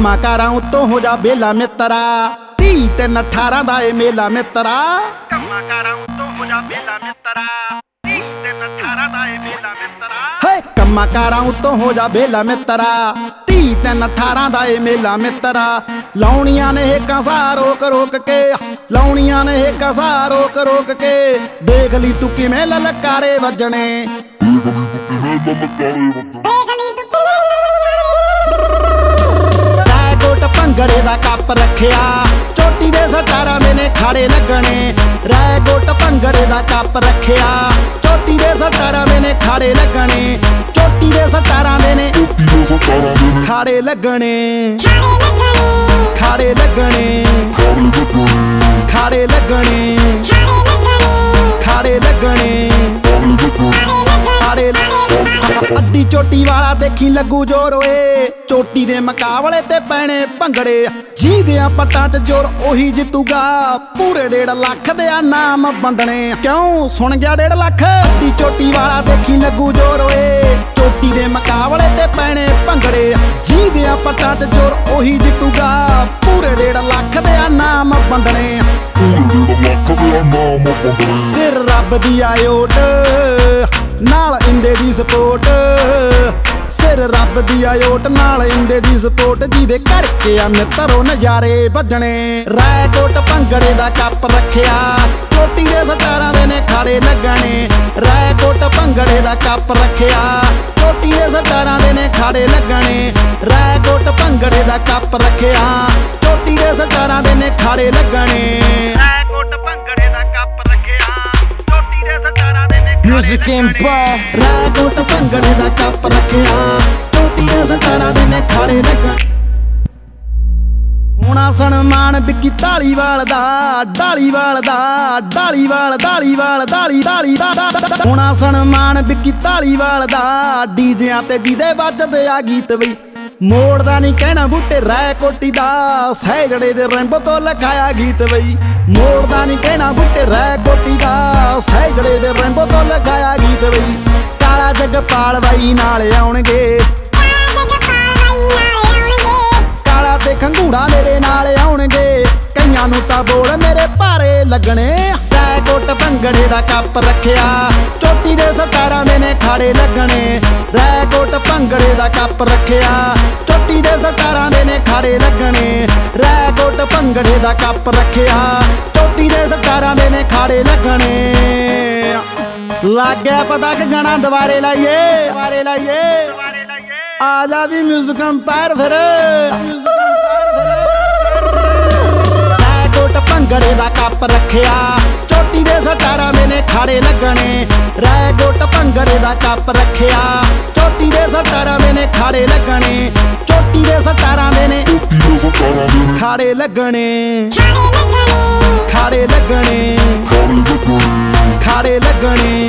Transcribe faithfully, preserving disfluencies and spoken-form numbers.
ਕੰਮਾਂ ਕਾਰਾਂ ਉੱਤੋਂ ਹੋ ਜਾ ਬੇਲਾ ਮਿੱਤਰਾ ਤੀ ਤਿੰਨ ਅਠਾਰਾਂ ਦਾ ਏ ਮੇਲਾ ਮਿੱਤਰਾ ਕੰਮਾਂ ਕਾਰਾਂ ਉੱਤੋਂ ਹੋ ਜਾ ਬੇਲਾ ਮਿੱਤਰਾ ਤੀ ਤਿੰਨ ਅਠਾਰਾਂ ਦਾ ਏ ਮੇਲਾ ਮਿੱਤਰਾ ਹੇ ਕੰਮਾਂ ਕਾਰਾਂ ਉੱਤੋਂ ਹੋ ਜਾ ਬੇਲਾ ਮਿੱਤਰਾ ਤੀ ਤਿੰਨ ਅਠਾਰਾਂ ਦਾ ਏ ਮੇਲਾ ਮਿੱਤਰਾ ਲਾਉਣੀਆਂ ਨੇ ਹੇਕਾਂ ਸਾਹ ਰੋਕ ਰੋਕ ਕੇ ਲਾਉਣੀਆਂ ਨੇ ਹੇਕਾਂ ਸਾਹ ਰੋਕ ਰੋਕ ਕੇ ਦੇਖ ਲਈ ਤੂੰ ਕਿਵੇਂ ਲਲਕਾਰੇ ਵੱਜਣੇ ਰੈਕੋਟ ਭੰਗੜੇ ਦਾ ਕੱਪ ਰੱਖਿਆ ਚੋਟੀ ਦੇ ਸਟਾਰਾਂ ਦੇ ਨੇ ਖਾੜੇ ਲੱਗਣੇ ਰੈਕੋਟ ਭੰਗੜੇ ਦਾ ਕੱਪ ਰੱਖਿਆ ਚੋਟੀ ਦੇ ਸਟਾਰਾਂ ਦੇ ਨੇ ਖਾੜੇ ਲੱਗਣੇ ਚੋਟੀ ਦੇ ਸਟਾਰਾਂ ਦੇ ਨੇ ਖਾੜੇ ਲੱਗਣੇ ਖਾੜੇ ਲੱਗਣੇ ਖਾੜੇ ਲੱਗਣੇ ਖਾੜੇ ਲੱਗਣੇ ਖਾੜੇ ਅੱਡੀ ਚੋਟੀ ਵਾਲਾ ਦੇਖੀ ਲੱਗੂ ਜੋਰ ਓਏ ਚੋਟੀ ਦੇ ਮੁਕਾਬਲੇ ਤੇ ਪੈਣੇ ਭੰਗੜੇ ਜਿਹਦਿਆਂ ਪੱਟਾਂ 'ਚ ਜੋਰ ਉਹੀ ਜਿੱਤੂਗਾ ਪੂਰੇ ਡੇਢ ਲੱਖ ਦੇ ਆ ਨਾਮ ਵੰਡਣੇ ਕਿਉਂ ਸੁਣ ਗਿਆ ਡੇਢ ਲੱਖ ਅੱਡੀ ਚੋਟੀ ਵਾਲਾ ਦੇਖੀ ਲੱਗੂ ਜੋਰ ਓਏ ਚੋਟੀ ਦੇ ਮੁਕਾਬਲੇ ਤੇ ਪੈਣੇ ਭੰਗੜੇ ਜਿਹਦਿਆਂ ਪੱਟਾਂ 'ਚ ਜੋਰ ਉਹੀ ਜਿੱਤੂਗਾ ਪੂਰੇ ਡੇਢ ਲੱਖ ਦੇ ਆ ਨਾਮ ਵੰਡਣੇ ਸਿਰ ਰੱਬ ਦੀ ਆਇਓਟ ਨਾਲ ਇੰਦੇ ਦੀ ਸਪੋਰਟ ਸਿਰ ਰੱਬ ਦੀ ਆਇਓਟ ਨਾਲ ਇੰਦੇ ਦੀ ਸਪੋਰਟ ਜਿਹਦੇ ਕਰਕੇ ਆ ਮਿੱਤਰੋ ਨਜ਼ਾਰੇ ਵੱਜਣੇ ਰੈਕੋਟ ਭੰਗੜੇ ਦਾ ਕੱਪ ਰੱਖਿਆ ਚੋਟੀ ਦੇ ਸਟਾਰਾਂ ਦੇ ਨੇ ਖਾੜੇ ਲੱਗਣੇ ਰੈਕੋਟ ਭੰਗੜੇ ਦਾ ਕੱਪ ਰੱਖਿਆ ਚੋਟੀ ਦੇ ਸਟਾਰਾਂ ਦੇ ਨੇ ਖਾੜੇ ਲੱਗਣੇ ਰੈਕੋਟ ਭੰਗੜੇ ਦਾ ਕੱਪ ਰੱਖਿਆ ਚੋਟੀ ਦੇ ਸਟਾਰਾਂ ਦੇ ਨੇ ਖਾੜੇ ਲੱਗਣੇ ਰੈਕੋਟ ਭੰਗੜੇ ਦਾ ਕੱਪ ਰੱਖਿਆ ਚੋਟੀ ਦੇ ਸਟਾਰਾਂ ਦੇ ਨੇ Music and ball. ਰੈਕੋਟ ਭੰਗੜੇ ਦਾ ਕੱਪ ਰੱਖਿਆ ਚੋਟੀ ਦੇ ਸਟਾਰਾਂ ਦੇ ਨੇ ਖਾੜੇ ਲੱਗਣ ਹੋਣਾ ਸਨਮਾਨ ਵਿੱਕੀ ਧਾਲੀਵਾਲ ਦਾ ਢਾਲੀਵਾਲ ਦਾ ਢਾਲੀਵਾਲ ਢਾਲੀਵਾਲ ਢਾਲੀ ਢਾਲੀ ਦਾ ਹੋਣਾ ਸਨਮਾਨ ਵਿੱਕੀ ਧਾਲੀਵਾਲ ਦਾ ਡੀਜਿਆਂ ਤੇ ਜਿਹਦੇ ਵੱਜਦੇ ਆ ਗੀਤ ਬਈ ਮੋੜਦਾ ਨਹੀਂ ਕਹਿਣਾ ਬੂਟੇ ਰੈਕੋਟੀ ਦਾ ਸਹਿਜੜੇ ਦੇ ਰੈਂਬੋ ਤੋਂ ਲਿਖਾਇਆ ਗੀਤ ਬਈ ਮੋੜਦਾ ਨਹੀਂ ਕਹਿਣਾ ਬੂਟੇ ਰੈਕੋਟੀ ਦਾ ਸਹਿਜੜੇ ਦੇ ਰੈਂਬੋ ਤੋਂ ਲਿਖਾਇਆ ਗੀਤ ਬਈ ਕਾਲਾ ਜਗਪਾਲ ਬਾਈ ਨਾਲ ਆਉਣਗੇ ਕਾਲਾ ਤੇ ਖੰਗੂੜਾ ਮੇਰੇ ਨਾਲ ਆਉਣਗੇ ਕਈਆਂ ਨੂੰ ਤਾਂ ਬੋਲ ਮੇਰੇ ਭਾਰੇ ਲੱਗਣੇ ਰੈਕੋਟ ਭੰਗੜੇ ਦਾ ਕੱਪ ਰੱਖਿਆ ਚੋਟੀ ਦੇ ਸਟਾਰਾਂ ਦੇ ਨੇ ਖਾੜੇ ਲੱਗਣੇ ਰੈਕੋਟ ਭੰਗੜੇ ਦਾ ਕੱਪ ਰੱਖਿਆ ਚੋਟੀ ਦੇ ਸਟਾਰਾਂ ਦੇ ਨੇ ਖਾੜੇ ਲੱਗਣੇ ਰੈਕੋਟ ਭੰਗੜੇ ਦਾ ਕੱਪ ਰੱਖਿਆ ਚੋਟੀ ਦੇ ਸਟਾਰਾਂ ਦੇ ਨੇ ਖਾੜੇ ਲੱਗਣੇ ਲੱਗ ਗਿਆ ਪਤਾ ਕਿ ਗਾਣਾ ਦੁਬਾਰੇ ਲਾਈਏ ਦੁਬਾਰੇ ਲਾਈਏ ਆ ਜਾ ਵੀ ਮਿਊਜ਼ਿਕ ਅੰਪਾਇਰ ਫਿਰ ਰੈਕੋਟ ਭੰਗੜੇ ਦਾ ਕੱਪ ਰੱਖਿਆ ਚੋਟੀ ਦੇ ਸਟਾਰਾਂ ਦੇ ਨੇ ਖਾੜੇ ਲੱਗਣੇ ਰੈਕੋਟ ਭੰਗੜੇ ਦਾ ਕੱਪ ਰੱਖਿਆ ਚੋਟੀ ਦੇ ਸਟਾਰਾਂ ਦੇ ਨੇ ਖਾੜੇ ਲੱਗਣੇ ਚੋਟੀ ਦੇ ਸਟਾਰਾਂ ਦੇ ਨੇ ਖਾੜੇ ਲੱਗਣੇ ਖਾੜੇ ਲੱਗਣੇ ਖਾੜੇ ਲੱਗਣੇ